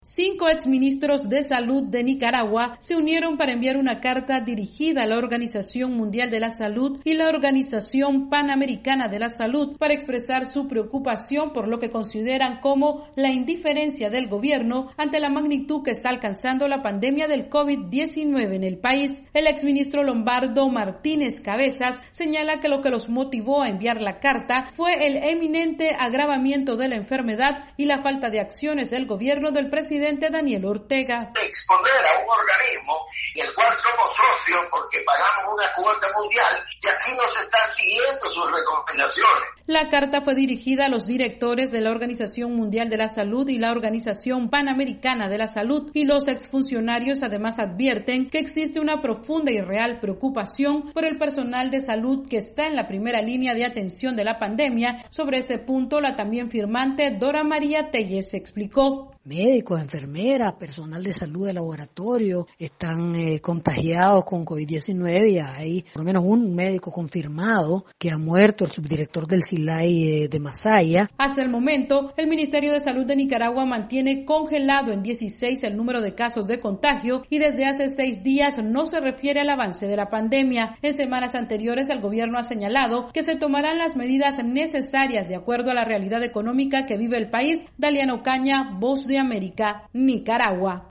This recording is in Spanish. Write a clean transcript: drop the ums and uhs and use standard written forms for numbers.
5 exministros de Salud de Nicaragua se unieron para enviar una carta dirigida a la Organización Mundial de la Salud y la Organización Panamericana de la Salud para expresar su preocupación por lo que consideran como la indiferencia del gobierno ante la magnitud que está alcanzando la pandemia del COVID-19 en el país. El exministro Lombardo Martínez Cabezas señala que lo que los motivó a enviar la carta fue el eminente agravamiento de la enfermedad y la falta de acciones del gobierno del presidente Daniel Ortega. Exponer a un organismo en el cual somos socios porque pagamos una cuota mundial y aquí no se están siguiendo sus recomendaciones. La carta fue dirigida a los directores de la Organización Mundial de la Salud y la Organización Panamericana de la Salud, y los exfuncionarios además advierten que existe una profunda y real preocupación por el personal de salud que está en la primera línea de atención de la pandemia. Sobre este punto, la también firmante Dora María Telles explicó. Médicos, enfermeras, personal de salud de laboratorio están contagiados con COVID-19 y hay por lo menos un médico confirmado que ha muerto, el subdirector del SILAI de Masaya. Hasta el momento, el Ministerio de Salud de Nicaragua mantiene congelado en 16 el número de casos de contagio y desde hace 6 días no se refiere al avance de la pandemia. En semanas anteriores, el gobierno ha señalado que se tomarán las medidas necesarias de acuerdo a la realidad económica que vive el país. Daliana Ocaña, Voz de América, Nicaragua.